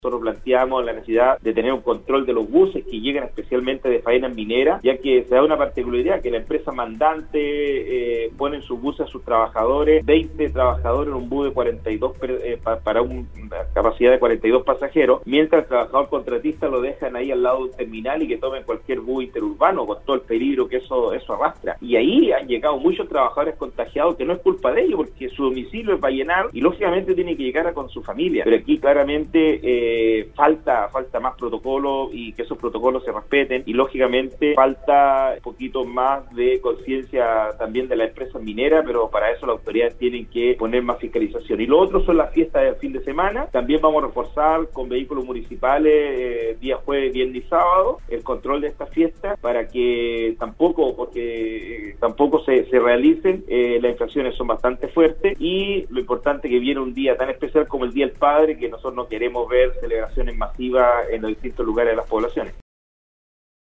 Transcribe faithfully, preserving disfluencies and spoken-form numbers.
Nosotros planteamos la necesidad de tener un control de los buses que llegan especialmente de faenas mineras, ya que se da una particularidad que la empresa mandante eh, pone en sus buses a sus trabajadores, veinte trabajadores en un bus de cuarenta y dos eh, pa, para un, una capacidad de cuarenta y dos pasajeros, mientras el trabajador contratista lo dejan ahí al lado de un terminal y que tomen cualquier bus interurbano con todo el peligro que eso, eso arrastra. Y ahí han llegado muchos trabajadores contagiados, que no es culpa de ellos, porque su domicilio es Vallenar y lógicamente tiene que llegar a con su familia. Pero aquí claramente eh, Eh, falta falta más protocolo y que esos protocolos se respeten, y lógicamente falta un poquito más de conciencia también de la empresa minera, pero para eso las autoridades tienen que poner más fiscalización. Y lo otro son las fiestas del fin de semana. También vamos a reforzar con vehículos municipales eh, día jueves, viernes y sábado el control de estas fiestas para que tampoco, porque eh, tampoco se, se realicen. Eh, las infracciones son bastante fuertes, y lo importante que viene un día tan especial como el Día del Padre, que nosotros no queremos ver celebraciones masivas en los distintos lugares de las poblaciones.